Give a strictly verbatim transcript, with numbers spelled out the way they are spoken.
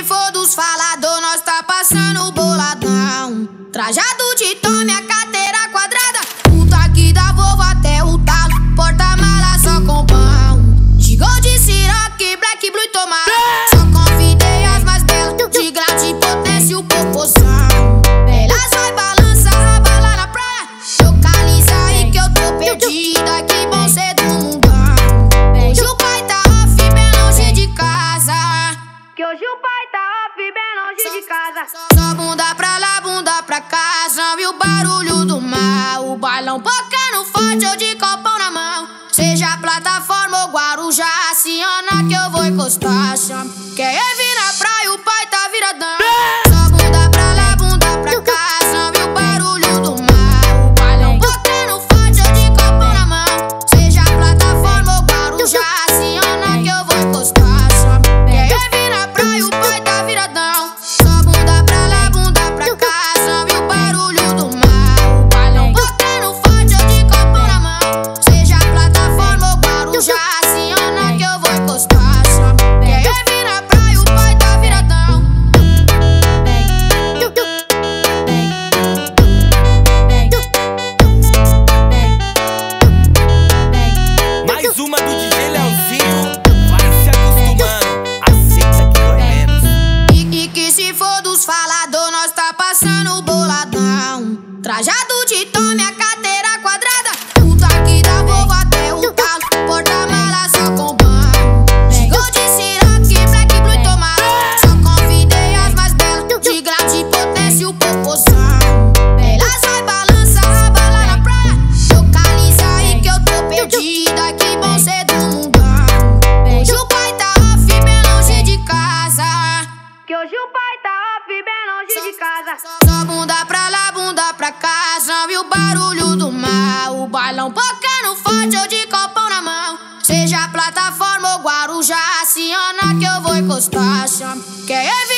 for dos falador, nós tá passando boladão. Trajado de tome, a carteira quadrada. Puta que dá Volvo até o talo. Porta-mala só com pão. Gigou de Ciroc, Black Blue e tomara. Só convidei as mais belas. De grau de potência e o popozão. Elas vai balançar, bala na praia. Localiza aí que eu tô perdida. Que bom ser do mundão. Hoje o pai tá off, bem longe de casa. Que hoje o pai tá off, bem longe de casa. Só bunda pra lá, bunda pra cá. Samba e o barulho do mar. O bailão bocando forte, eu de copão na mão. Seja plataforma ou Guarujá, aciona que eu vou encostar. Chama. Quer vir na praia, o pai tá viradão. Só bunda pra lá, bunda pra cá. Samba e o barulho do mar. O bailão bocando forte, eu de copão na mão. Seja plataforma ou Guarujá, aciona que eu vou encostar. Chama. Quer vir na praia, o pai tá viradão. Só bunda pra lá, bunda pra cá. Samba e o barulho do mar. O bailão bocando forte, eu de copão na mão. Seja plataforma ou Guarujá, aciona que eu vou encostar. Chama. Quer vir na praia, o pai tá viradão. Mais uma do D J Leozinho. Vai se acostumando, aceita que dói menos. E, e que se for dos falador, nós tá passando boladão. Trajado de tome, a carteira quadrada. Puta que dá Volvo até o talo. Porta-mala só com pão. Gigou de Ciroc, Black Blue e tomara. Só convidei as mais belas. De grau de potência e o popozão. Elas vai balançar, bala na praia. Localiza aí que eu tô perdida. Que bom ser do mundão. Hoje o pai tá off, bem longe de casa. Que hoje o pai tá off, bem longe de casa. Só bunda pra lá, bunda pra cá. Samba e o barulho do mar. O bailão bocando forte, eu de copão na mão. Seja plataforma ou Guarujá, aciona que eu vou encostar. Chama. Quer vir